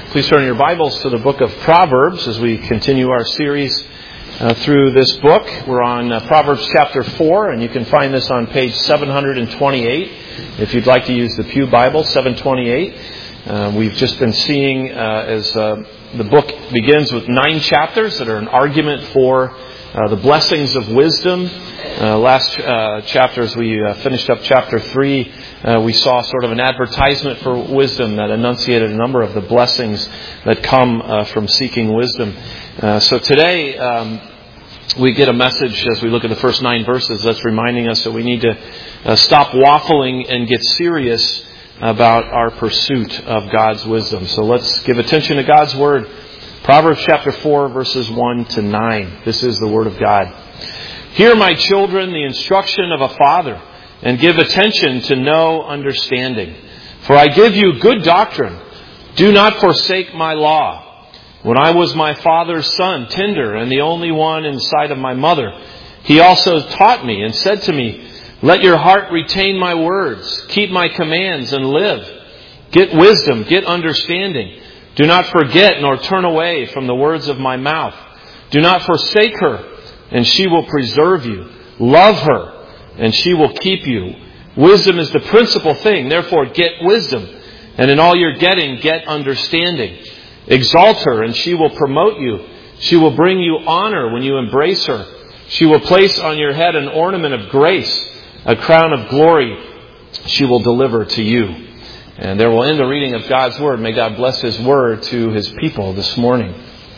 Please turn your Bibles to the book of Proverbs as we continue our series through this book. We're on Proverbs chapter 4, and you can find this on page 728. If you'd like to use the Pew Bible, 728. We've just been seeing as the book begins with 9 chapters that are an argument for the blessings of wisdom. Last chapter, as we finished up chapter 3, we saw sort of an advertisement for wisdom that enunciated a number of the blessings that come from seeking wisdom. So today, we get a message as we look at the first 9 verses that's reminding us that we need to stop waffling and get serious about our pursuit of God's wisdom. So let's give attention to God's Word. Proverbs chapter 4, verses 1 to 9. This is the Word of God. Hear, my children, the instruction of a father, and give attention to know understanding. For I give you good doctrine. Do not forsake my law. When I was my father's son, tender, and the only one inside of my mother, he also taught me and said to me, let your heart retain my words. Keep my commands and live. Get wisdom, get understanding. Do not forget nor turn away from the words of my mouth. Do not forsake her, and she will preserve you. Love her, and she will keep you. Wisdom is the principal thing. Therefore, get wisdom. And in all you're getting, get understanding. Exalt her, and she will promote you. She will bring you honor when you embrace her. She will place on your head an ornament of grace, a crown of glory she will deliver to you. And there will end the reading of God's Word. May God bless His Word to His people this morning.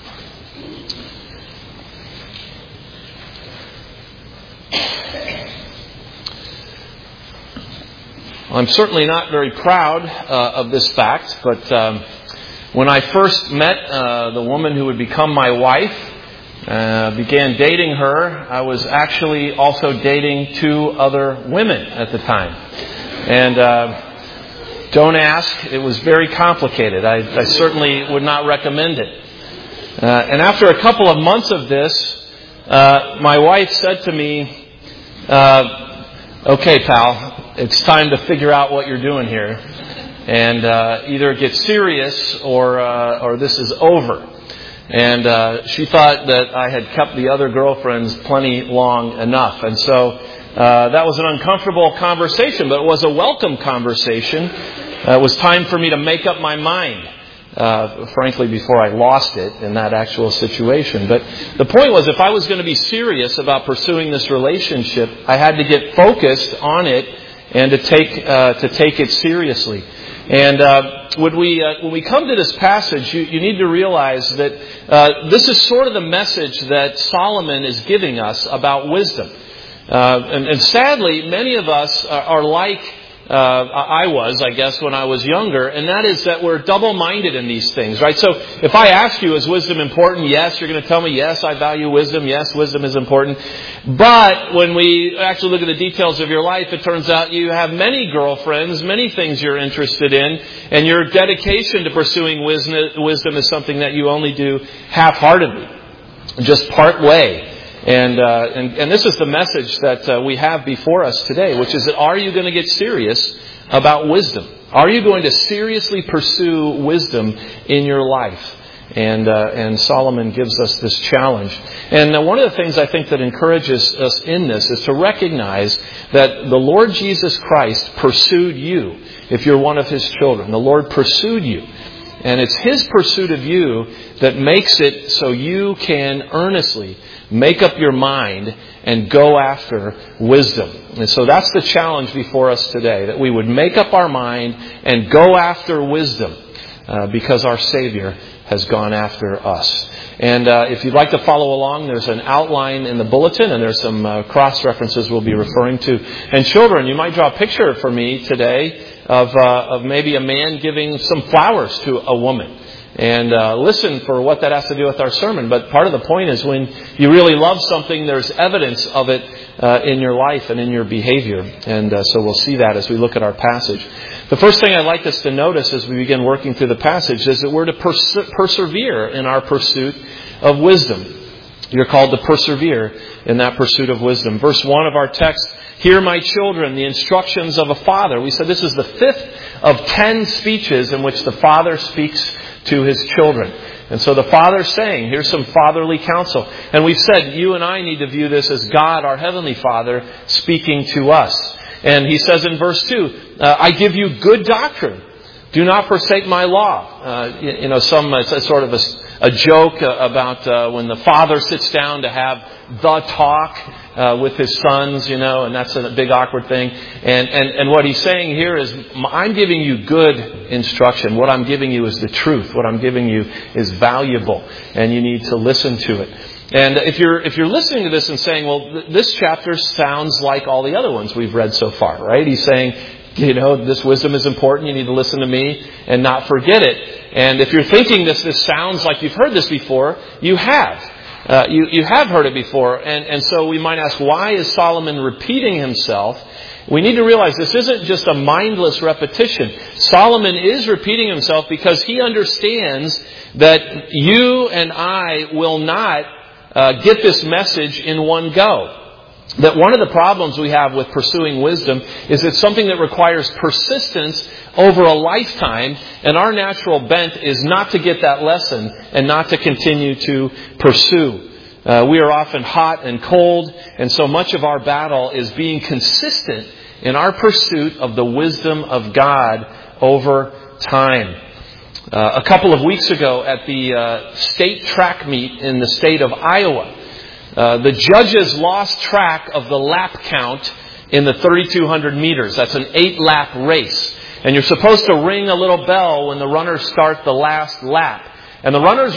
I'm certainly not very proud of this fact, but when I first met the woman who would become my wife, began dating her, I was actually also dating 2 other women at the time. And don't ask, it was very complicated. I certainly would not recommend it. And after a couple of months of this, my wife said to me, okay, pal, it's time to figure out what you're doing here, and either get serious or this is over. And she thought that I had kept the other girlfriends plenty long enough, and so that was an uncomfortable conversation, but it was a welcome conversation. It was time for me to make up my mind. Frankly, before I lost it in that actual situation. But the point was, if I was going to be serious about pursuing this relationship, I had to get focused on it and to take it seriously. And when we come to this passage, you need to realize that this is sort of the message that Solomon is giving us about wisdom. And sadly, many of us are like I was, I guess, when I was younger, and that is that we're double-minded in these things, right? So if I ask you, is wisdom important? Yes, you're going to tell me, yes, I value wisdom. Yes, wisdom is important. But when we actually look at the details of your life, it turns out you have many girlfriends, many things you're interested in, and your dedication to pursuing wisdom is something that you only do half-heartedly, just part way. And this is the message that we have before us today, which is that are you going to get serious about wisdom? Are you going to seriously pursue wisdom in your life? And Solomon gives us this challenge. And one of the things I think that encourages us in this is to recognize that the Lord Jesus Christ pursued you if you're one of His children. The Lord pursued you. And it's His pursuit of you that makes it so you can earnestly make up your mind and go after wisdom. And so that's the challenge before us today, that we would make up our mind and go after wisdom because our Savior has gone after us. And if you'd like to follow along, there's an outline in the bulletin, and there's some cross-references we'll be referring to. And children, you might draw a picture for me today of maybe a man giving some flowers to a woman. And listen for what that has to do with our sermon. But part of the point is when you really love something, there's evidence of it in your life and in your behavior. And so we'll see that as we look at our passage. The first thing I'd like us to notice as we begin working through the passage is that we're to persevere in our pursuit of wisdom. You're called to persevere in that pursuit of wisdom. Verse 1 of our text, hear my children, the instructions of a father. We said this is the 5th of 10 speeches in which the father speaks to His children. And so the Father's saying, here's some fatherly counsel. And we've said, you and I need to view this as God, our Heavenly Father, speaking to us. And He says in verse 2, I give you good doctrine. Do not forsake my law. It's sort of a joke about when the father sits down to have the talk with his sons, and that's a big awkward thing. And what he's saying here is, I'm giving you good instruction. What I'm giving you is the truth. What I'm giving you is valuable, and you need to listen to it. And if you're listening to this and saying, well, this chapter sounds like all the other ones we've read so far, right? He's saying, this wisdom is important. You need to listen to me and not forget it. And if you're thinking this sounds like you've heard this before, you have. You have heard it before. And so we might ask, why is Solomon repeating himself? We need to realize this isn't just a mindless repetition. Solomon is repeating himself because he understands that you and I will not get this message in one go. That one of the problems we have with pursuing wisdom is it's something that requires persistence over a lifetime, and our natural bent is not to get that lesson and not to continue to pursue. We are often hot and cold, and so much of our battle is being consistent in our pursuit of the wisdom of God over time. A couple of weeks ago at the state track meet in the state of Iowa, the judges lost track of the lap count in the 3,200 meters. That's an 8-lap race. And you're supposed to ring a little bell when the runners start the last lap. And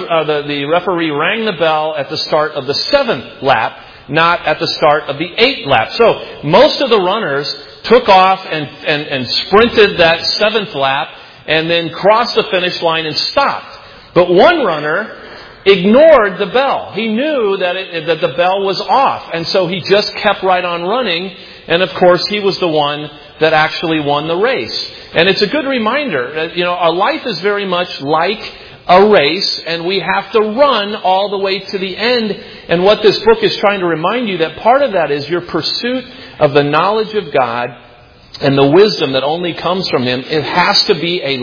the referee rang the bell at the start of the 7th lap, not at the start of the 8th lap. So most of the runners took off and sprinted that 7th lap and then crossed the finish line and stopped. But one runner ignored the bell. He knew that the bell was off. And so he just kept right on running. And of course, he was the one that actually won the race. And it's a good reminder that, our life is very much like a race, and we have to run all the way to the end. And what this book is trying to remind you, that part of that is your pursuit of the knowledge of God and the wisdom that only comes from Him. It has to be a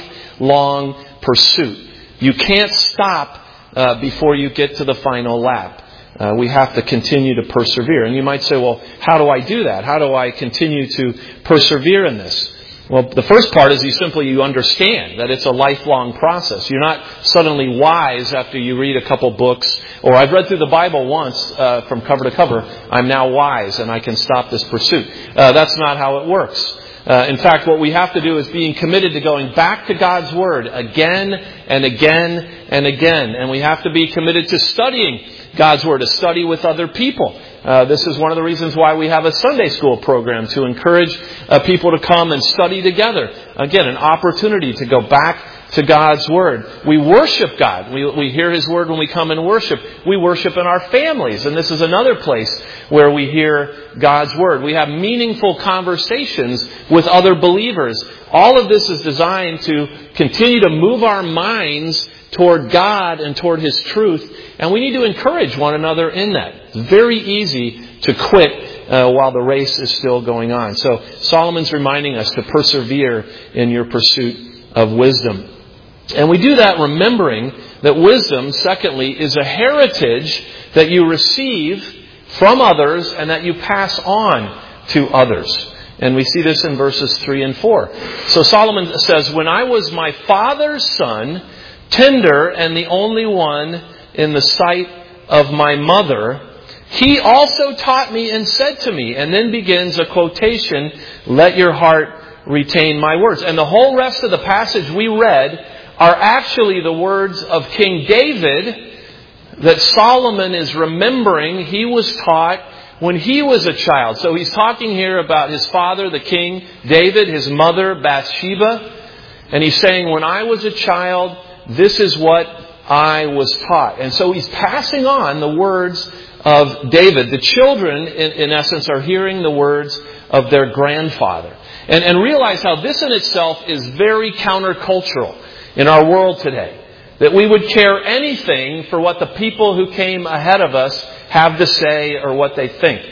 lifelong pursuit. You can't stop before you get to the final lap. We have to continue to persevere. And you might say, well, how do I do that? How do I continue to persevere in this? Well, the first part is you understand that it's a lifelong process. You're not suddenly wise after you read a couple books, or I've read through the Bible once from cover to cover. I'm now wise and I can stop this pursuit. That's not how it works. In fact, what we have to do is being committed to going back to God's Word again and again and again. And we have to be committed to studying God's Word, to study with other people. This is one of the reasons why we have a Sunday school program, to encourage people to come and study together. Again, an opportunity to go back to God's Word. We worship God. We hear His Word when we come and worship. We worship in our families. And this is another place where we hear God's Word. We have meaningful conversations with other believers. All of this is designed to continue to move our minds toward God and toward His truth. And we need to encourage one another in that. It's very easy to quit while the race is still going on. So Solomon's reminding us to persevere in your pursuit of wisdom. And we do that remembering that wisdom, secondly, is a heritage that you receive from others and that you pass on to others. And we see this in verses 3 and 4. So Solomon says, when I was my father's son, tender and the only one in the sight of my mother, he also taught me and said to me, and then begins a quotation, let your heart retain my words. And the whole rest of the passage we read are actually the words of King David that Solomon is remembering he was taught when he was a child. So he's talking here about his father, the king David, his mother, Bathsheba. And he's saying, when I was a child, this is what I was taught. And so he's passing on the words of David. The children, in essence, are hearing the words of their grandfather. And realize how this in itself is very countercultural in our world today. That we would care anything for what the people who came ahead of us have to say or what they think.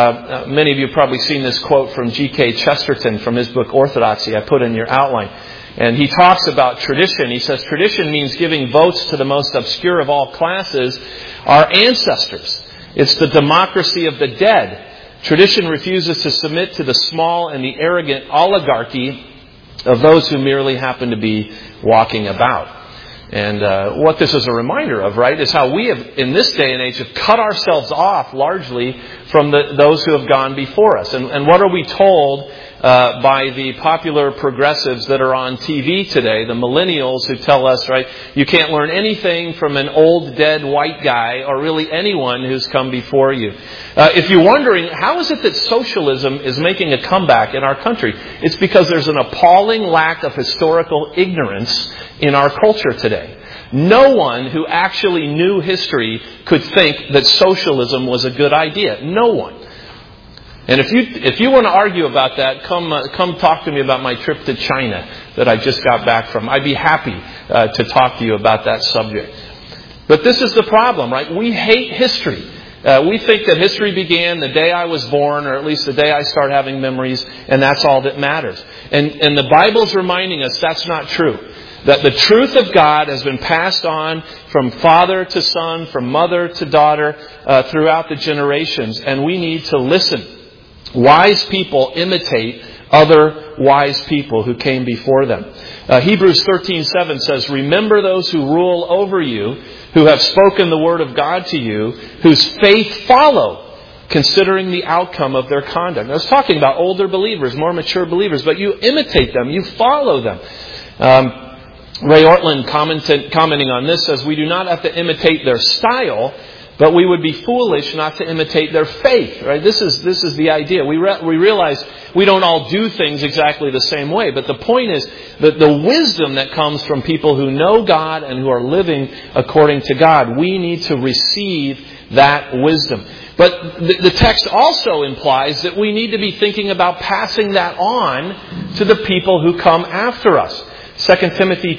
Many of you have probably seen this quote from G.K. Chesterton from his book Orthodoxy. I put in your outline. And he talks about tradition. He says tradition means giving votes to the most obscure of all classes, our ancestors. It's the democracy of the dead. Tradition refuses to submit to the small and the arrogant oligarchy of those who merely happen to be walking about. And what this is a reminder of, right, is how we have, in this day and age, have cut ourselves off largely from those who have gone before us. And what are we told by the popular progressives that are on TV today, the millennials who tell us, right, you can't learn anything from an old, dead white guy or really anyone who's come before you. If you're wondering, how is it that socialism is making a comeback in our country? It's because there's an appalling lack of historical ignorance in our culture today. No one who actually knew history could think that socialism was a good idea. No one. And if you want to argue about that, come talk to me about my trip to China that I just got back from. I'd be happy to talk to you about that subject. But this is the problem, right? We hate history. We think that history began the day I was born, or at least the day I start having memories, and that's all that matters. And the Bible's reminding us that's not true. That the truth of God has been passed on from father to son, from mother to daughter, throughout the generations. And we need to listen. Wise people imitate other wise people who came before them. Hebrews 13:7 says, remember those who rule over you, who have spoken the word of God to you, whose faith follow, considering the outcome of their conduct. I was talking about older believers, more mature believers, but you imitate them, you follow them. Ray Ortlund commenting on this says, we do not have to imitate their style, but we would be foolish not to imitate their faith. Right? This is the idea. We realize we don't all do things exactly the same way, but the point is that the wisdom that comes from people who know God and who are living according to God, we need to receive that wisdom. But the text also implies that we need to be thinking about passing that on to the people who come after us. 2 Timothy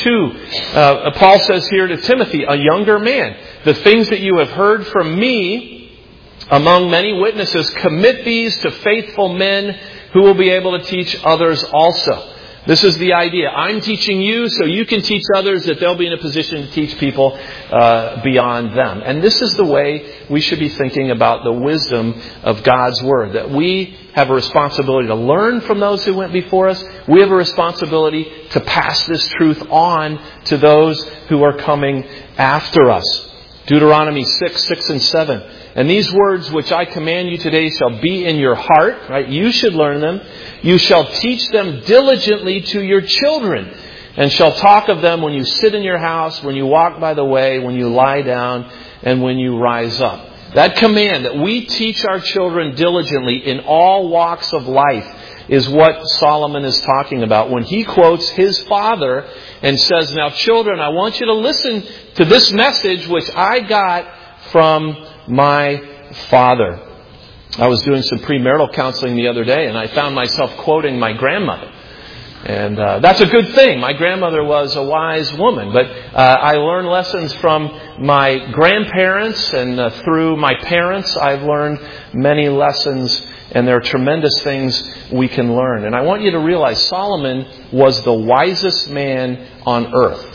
2:2, Paul says here to Timothy, a younger man, the things that you have heard from me among many witnesses, commit these to faithful men who will be able to teach others also. This is the idea. I'm teaching you so you can teach others, that they'll be in a position to teach people beyond them. And this is the way we should be thinking about the wisdom of God's Word. That we have a responsibility to learn from those who went before us. We have a responsibility to pass this truth on to those who are coming after us. Deuteronomy 6 and 7. And these words which I command you today shall be in your heart. Right? You should learn them. You shall teach them diligently to your children, and shall talk of them when you sit in your house, when you walk by the way, when you lie down, and when you rise up. That command that we teach our children diligently in all walks of life is what Solomon is talking about when he quotes his father and says, now children, I want you to listen to this message which I got from my father. I was doing some premarital counseling the other day, and I found myself quoting my grandmother. And that's a good thing. My grandmother was a wise woman, but I learned lessons from my grandparents, and through my parents I've learned many lessons, and there are tremendous things we can learn. And I want you to realize Solomon was the wisest man on earth.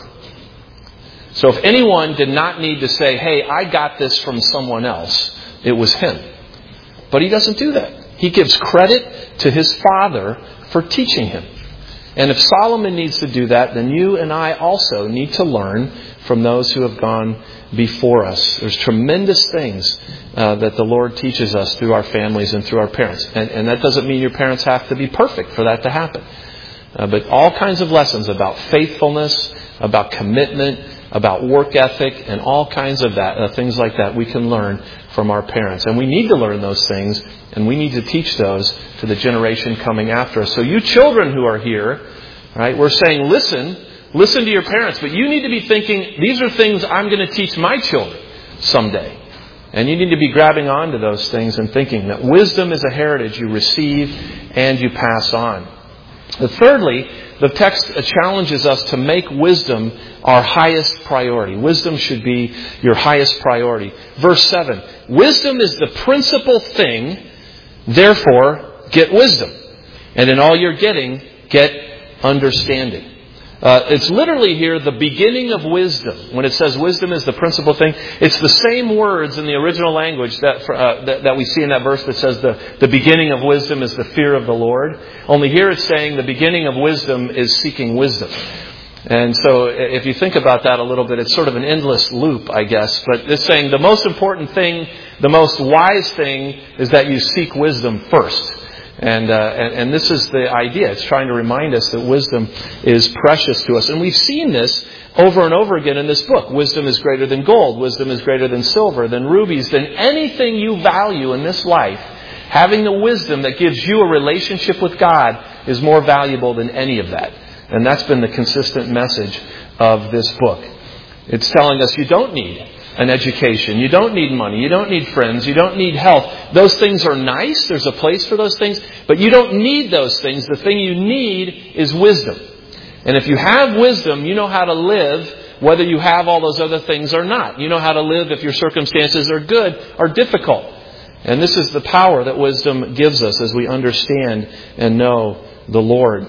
So if anyone did not need to say, hey, I got this from someone else, it was him. But he doesn't do that. He gives credit to his father for teaching him. And if Solomon needs to do that, then you and I also need to learn from those who have gone before us. There's tremendous things that the Lord teaches us through our families and through our parents. And that doesn't mean your parents have to be perfect for that to happen. But all kinds of lessons about faithfulness, about commitment, about work ethic, and all kinds of that things like that we can learn from our parents. And we need to learn those things, and we need to teach those to the generation coming after us. So you children who are here, right, we're saying listen to your parents, but you need to be thinking, these are things I'm going to teach my children someday. And you need to be grabbing onto those things and thinking that wisdom is a heritage you receive and you pass on. Thirdly, the text challenges us to make wisdom our highest priority. Wisdom should be your highest priority. Verse 7, wisdom is the principal thing, therefore get wisdom. And in all you're getting, get understanding. It's literally here the beginning of wisdom. When it says wisdom is the principal thing, it's the same words in the original language that we see in that verse that says the beginning of wisdom is the fear of the Lord. Only here it's saying the beginning of wisdom is seeking wisdom. And so if you think about that a little bit, it's sort of an endless loop, I guess. But it's saying the most important thing, the most wise thing is that you seek wisdom first. And this is the idea. It's trying to remind us that wisdom is precious to us. And we've seen this over and over again in this book. Wisdom is greater than gold. Wisdom is greater than silver, than rubies, than anything you value in this life. Having the wisdom that gives you a relationship with God is more valuable than any of that. And that's been the consistent message of this book. It's telling us you don't need an education. You don't need money. You don't need friends. You don't need health. Those things are nice. There's a place for those things. But you don't need those things. The thing you need is wisdom. And if you have wisdom, you know how to live whether you have all those other things or not. You know how to live if your circumstances are good or difficult. And this is the power that wisdom gives us as we understand and know the Lord.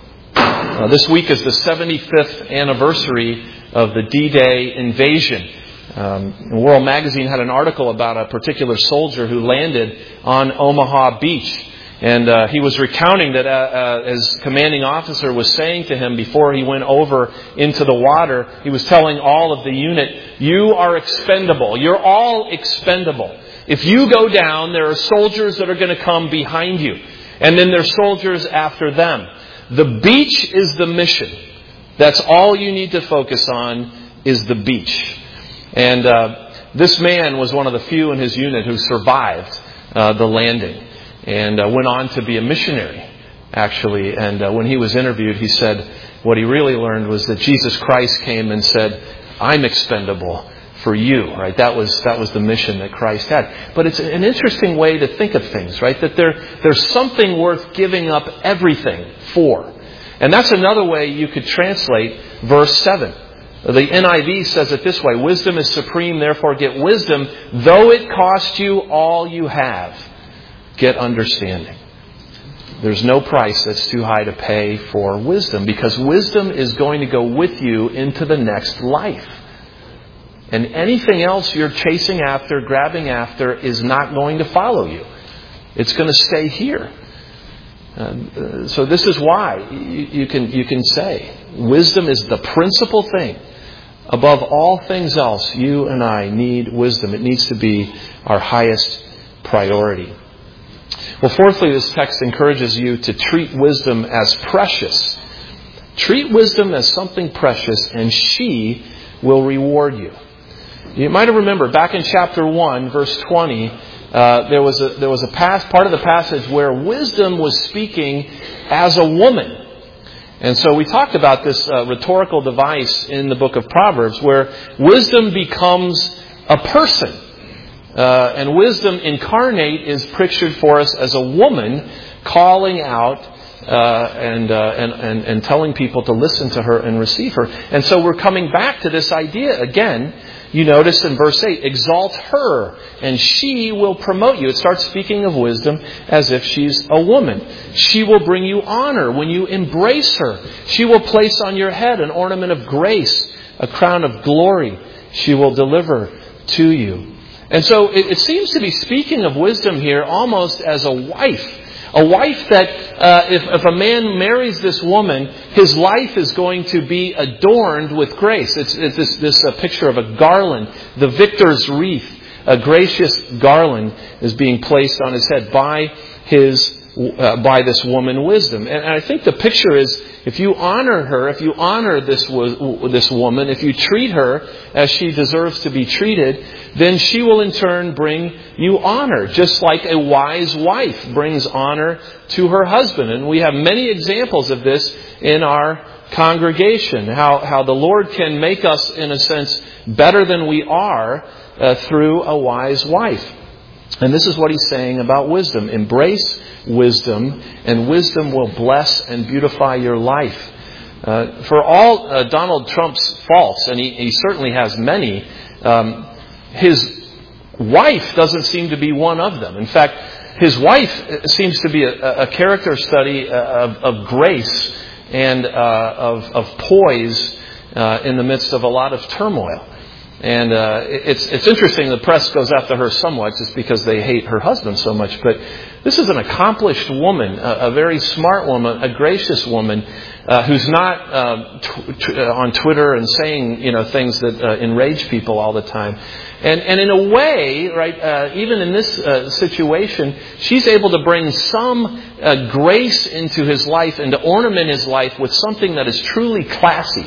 This week is the 75th anniversary of the D-Day invasion. World Magazine had an article about a particular soldier who landed on Omaha Beach. And he was recounting that as commanding officer was saying to him before he went over into the water, he was telling all of the unit, you are expendable. You're all expendable. If you go down, there are soldiers that are going to come behind you. And then there's soldiers after them. The beach is the mission. That's all you need to focus on is the beach. And this man was one of the few in his unit who survived the landing and went on to be a missionary, actually. And when he was interviewed, he said what he really learned was that Jesus Christ came and said, I'm expendable for you, right? That was the mission that Christ had. But it's an interesting way to think of things, right? That there's something worth giving up everything for. And that's another way you could translate verse 7. The NIV says it this way, wisdom is supreme, therefore get wisdom, though it cost you all you have. Get understanding. There's no price that's too high to pay for wisdom, because wisdom is going to go with you into the next life. And anything else you're chasing after, grabbing after, is not going to follow you. It's going to stay here. So this is why you can say wisdom is the principal thing. Above all things else, you and I need wisdom. It needs to be our highest priority. Well, fourthly, this text encourages you to treat wisdom as precious. Treat wisdom as something precious, and she will reward you. You might have remembered back in chapter 1, verse 20, there was a part of the passage where wisdom was speaking as a woman. And so we talked about this rhetorical device in the book of Proverbs where wisdom becomes a person. And wisdom incarnate is pictured for us as a woman calling out and telling people to listen to her and receive her. And so we're coming back to this idea again. You notice in verse 8, exalt her and she will promote you. It starts speaking of wisdom as if she's a woman. She will bring you honor when you embrace her. She will place on your head an ornament of grace, a crown of glory. She will deliver to you. And so it seems to be speaking of wisdom here almost as a wife. A wife that if a man marries this woman, his life is going to be adorned with grace. It's this picture of a garland, the victor's wreath. A gracious garland is being placed on his head by this woman wisdom. And I think the picture is, if you honor her, if you honor this woman, if you treat her as she deserves to be treated, then she will in turn bring you honor, just like a wise wife brings honor to her husband. And we have many examples of this in our congregation, how the Lord can make us, in a sense, better than we are through a wise wife. And this is what he's saying about wisdom. Embrace wisdom, and wisdom will bless and beautify your life. For all Donald Trump's faults, and he certainly has many, his wife doesn't seem to be one of them. In fact, his wife seems to be a character study of grace and of poise in the midst of a lot of turmoil. And it's interesting the press goes after her somewhat just because they hate her husband so much. But this is an accomplished woman, a very smart woman, a gracious woman who's not on Twitter and saying things that enrage people all the time. And in a way, right, even in this situation, she's able to bring some grace into his life and to ornament his life with something that is truly classy.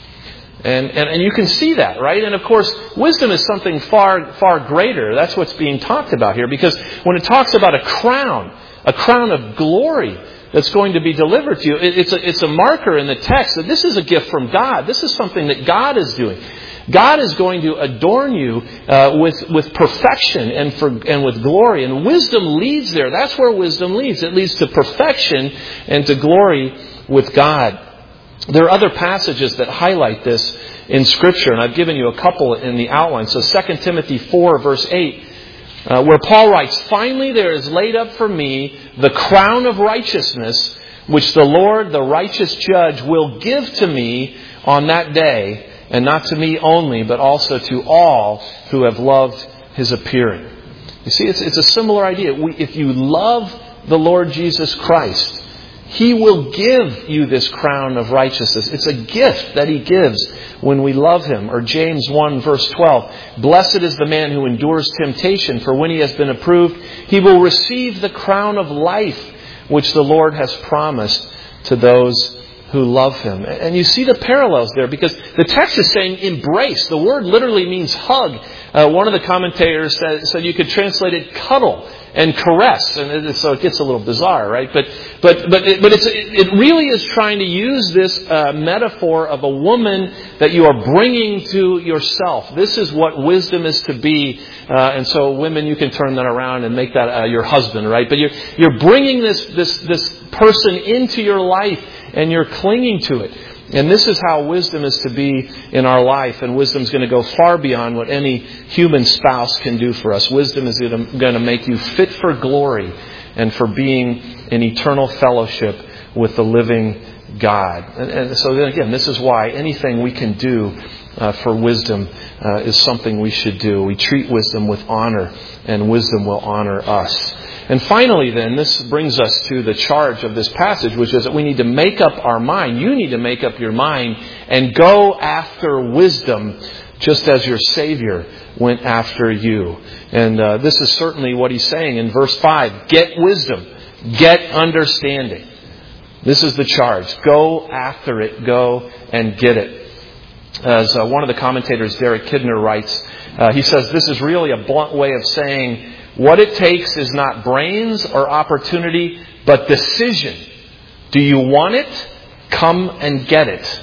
And you can see that, right? And of course, wisdom is something far, far greater. That's what's being talked about here. Because when it talks about a crown of glory that's going to be delivered to you, it's a marker in the text that this is a gift from God. This is something that God is doing. God is going to adorn you with perfection and with glory. And wisdom leads there. That's where wisdom leads. It leads to perfection and to glory with God. There are other passages that highlight this in Scripture, and I've given you a couple in the outline. So 2 Timothy 4, verse 8, where Paul writes, "Finally there is laid up for me the crown of righteousness, which the Lord, the righteous judge, will give to me on that day, and not to me only, but also to all who have loved His appearing." You see, it's a similar idea. If you love the Lord Jesus Christ, He will give you this crown of righteousness. It's a gift that He gives when we love Him. Or James 1 verse 12. "Blessed is the man who endures temptation, for when he has been approved, he will receive the crown of life, which the Lord has promised to those who love Him." And you see the parallels there, because the text is saying embrace. The word literally means hug. One of the commentators said you could translate it cuddle and caress, and so it gets a little bizarre, right? But it really is trying to use this metaphor of a woman that you are bringing to yourself. This is what wisdom is to be, and so women, you can turn that around and make that your husband, right? But you're bringing this person into your life, and you're clinging to it. And this is how wisdom is to be in our life. And wisdom is going to go far beyond what any human spouse can do for us. Wisdom is going to make you fit for glory and for being in eternal fellowship with the living God. And so then again, this is why anything we can do for wisdom is something we should do. We treat wisdom with honor, and wisdom will honor us. And finally then, this brings us to the charge of this passage, which is that we need to make up our mind. You need to make up your mind and go after wisdom, just as your Savior went after you. And this is certainly what he's saying in verse 5. Get wisdom. Get understanding. This is the charge. Go after it. Go and get it. As one of the commentators, Derek Kidner, writes, he says, this is really a blunt way of saying, what it takes is not brains or opportunity, but decision. Do you want it? Come and get it.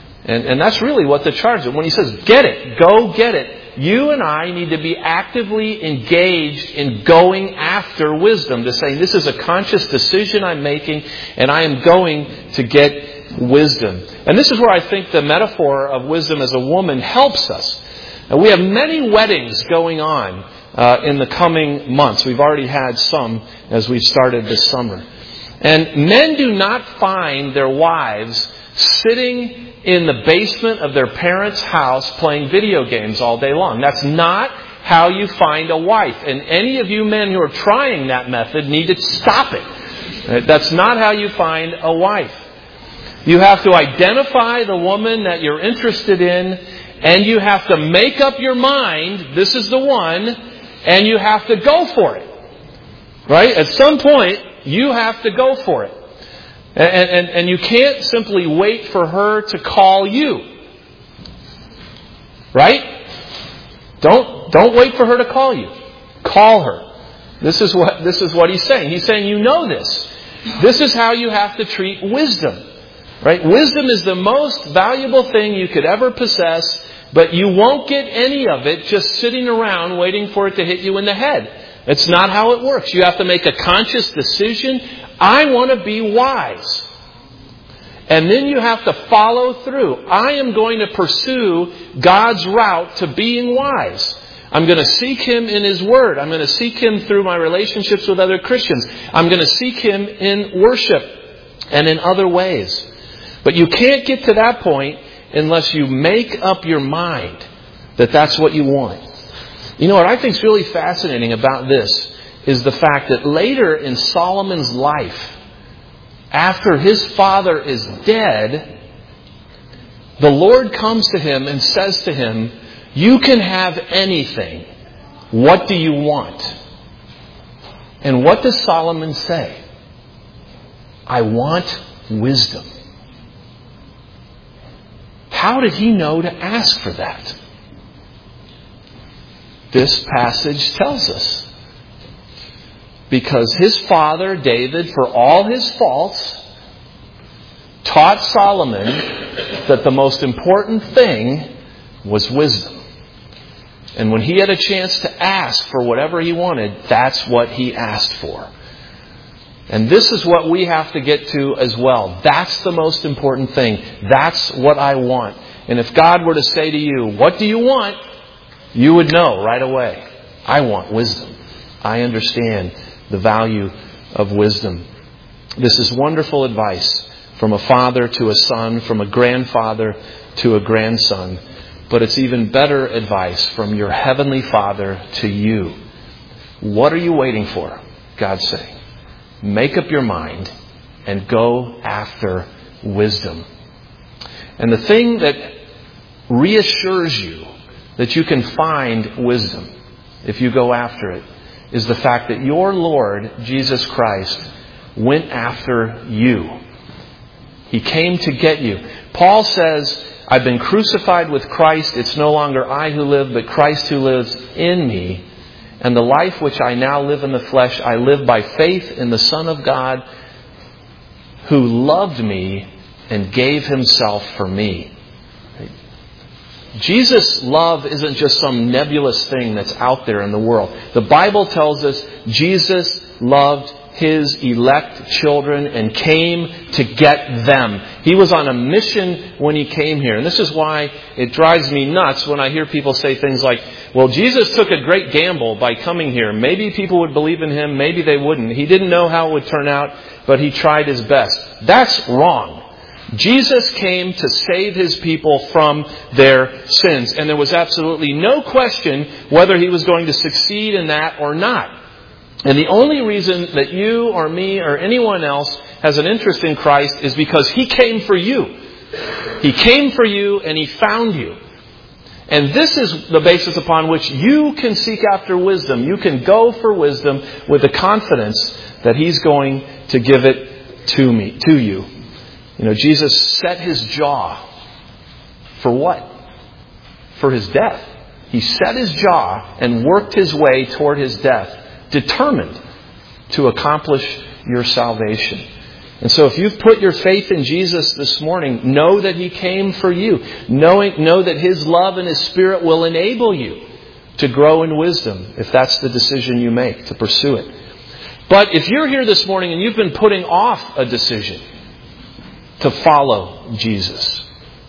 And that's really what the charge is. When he says, get it, go get it, you and I need to be actively engaged in going after wisdom, to say, this is a conscious decision I'm making, and I am going to get wisdom. And this is where I think the metaphor of wisdom as a woman helps us. We have many weddings going on in the coming months. We've already had some as we've started this summer. And men do not find their wives sitting in the basement of their parents' house playing video games all day long. That's not how you find a wife. And any of you men who are trying that method need to stop it. That's not how you find a wife. You have to identify the woman that you're interested in, and you have to make up your mind, this is the one, and you have to go for it. Right? At some point, you have to go for it. And you can't simply wait for her to call you. Right? Don't wait for her to call you. Call her. This is what he's saying. He's saying, you know this. This is how you have to treat wisdom. Right? Wisdom is the most valuable thing you could ever possess, but you won't get any of it just sitting around waiting for it to hit you in the head. It's not how it works. You have to make a conscious decision. I want to be wise. And then you have to follow through. I am going to pursue God's route to being wise. I'm going to seek Him in His Word. I'm going to seek Him through my relationships with other Christians. I'm going to seek Him in worship and in other ways. But you can't get to that point unless you make up your mind that that's what you want. You know what I think is really fascinating about this is the fact that later in Solomon's life, after his father is dead, the Lord comes to him and says to him, "You can have anything. What do you want?" And what does Solomon say? "I want wisdom." How did he know to ask for that? This passage tells us. Because his father, David, for all his faults, taught Solomon that the most important thing was wisdom. And when he had a chance to ask for whatever he wanted, that's what he asked for. And this is what we have to get to as well. That's the most important thing. That's what I want. And if God were to say to you, "What do you want?" you would know right away. I want wisdom. I understand the value of wisdom. This is wonderful advice from a father to a son, from a grandfather to a grandson. But it's even better advice from your heavenly Father to you. What are you waiting for? God's saying. Make up your mind and go after wisdom. And the thing that reassures you that you can find wisdom if you go after it is the fact that your Lord, Jesus Christ, went after you. He came to get you. Paul says, "I've been crucified with Christ. It's no longer I who live, but Christ who lives in me. And the life which I now live in the flesh, I live by faith in the Son of God who loved me and gave himself for me." Jesus' love isn't just some nebulous thing that's out there in the world. The Bible tells us Jesus loved His elect children and came to get them. He was on a mission when He came here. And this is why it drives me nuts when I hear people say things like, "Well, Jesus took a great gamble by coming here. Maybe people would believe in Him, maybe they wouldn't. He didn't know how it would turn out, but He tried His best." That's wrong. Jesus came to save His people from their sins. And there was absolutely no question whether He was going to succeed in that or not. And the only reason that you or me or anyone else has an interest in Christ is because He came for you. He came for you and He found you. And this is the basis upon which you can seek after wisdom. You can go for wisdom with the confidence that He's going to give it to you. You know, Jesus set His jaw for what? For His death. He set His jaw and worked His way toward His death, determined to accomplish your salvation. And so if you've put your faith in Jesus this morning, know that He came for you. Know that His love and His Spirit will enable you to grow in wisdom if that's the decision you make, to pursue it. But if you're here this morning and you've been putting off a decision to follow Jesus,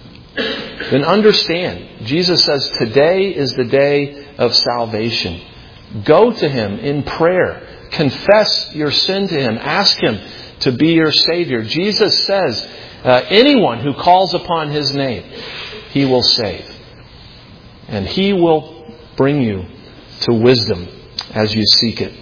then understand, Jesus says today is the day of salvation. Go to Him in prayer. Confess your sin to Him. Ask Him to be your Savior. Jesus says, anyone who calls upon His name, He will save. And He will bring you to wisdom as you seek it.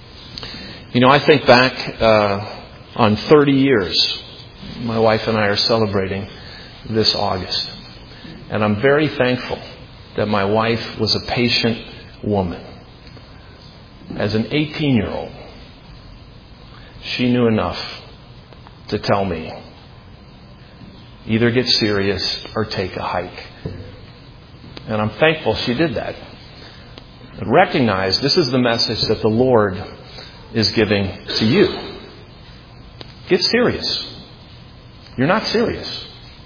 You know, I think back on 30 years. My wife and I are celebrating this August. And I'm very thankful that my wife was a patient woman. As an 18-year-old, she knew enough to tell me, either get serious or take a hike. And I'm thankful she did that. But recognize this is the message that the Lord is giving to you. Get serious. You're not serious.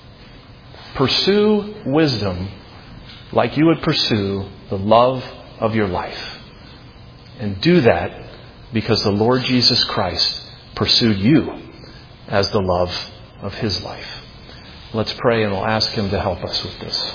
Pursue wisdom like you would pursue the love of your life. And do that because the Lord Jesus Christ pursued you as the love of His life. Let's pray and we'll ask Him to help us with this.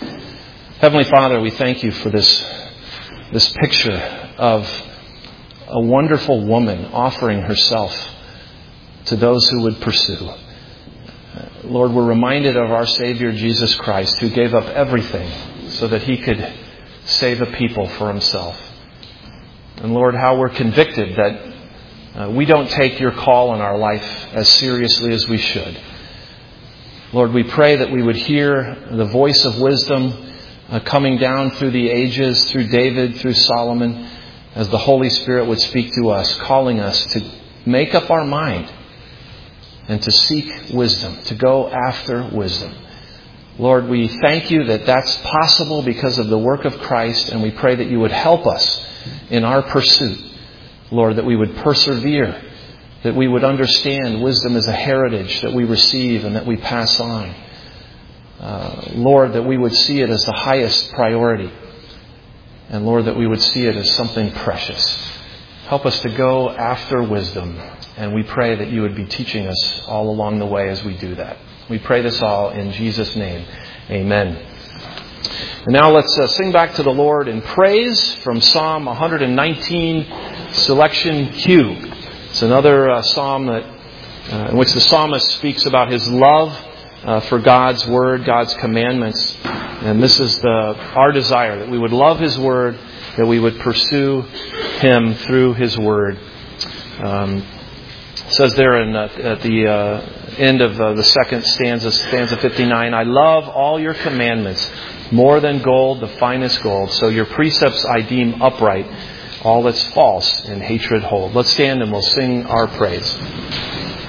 Heavenly Father, we thank You for this picture of a wonderful woman offering herself to those who would pursue. Lord, we're reminded of our Savior Jesus Christ, who gave up everything so that He could save a people for Himself. And Lord, how we're convicted that we don't take Your call on our life as seriously as we should. Lord, we pray that we would hear the voice of wisdom coming down through the ages, through David, through Solomon, as the Holy Spirit would speak to us, calling us to make up our mind and to seek wisdom, to go after wisdom. Lord, we thank You that that's possible because of the work of Christ, and we pray that You would help us in our pursuit. Lord, that we would persevere, that we would understand wisdom as a heritage that we receive and that we pass on. Lord, that we would see it as the highest priority. And Lord, that we would see it as something precious. Help us to go after wisdom. And we pray that You would be teaching us all along the way as we do that. We pray this all in Jesus' name. Amen. And now let's sing back to the Lord in praise from Psalm 119, selection Q. It's another psalm in which the psalmist speaks about his love for God's Word, God's commandments. And this is our desire, that we would love His Word, that we would pursue Him through His Word. It says there at the end of the second stanza 59, I love all Your commandments more than gold, the finest gold. So Your precepts I deem upright, all that's false in hatred hold. Let's stand and we'll sing our praise.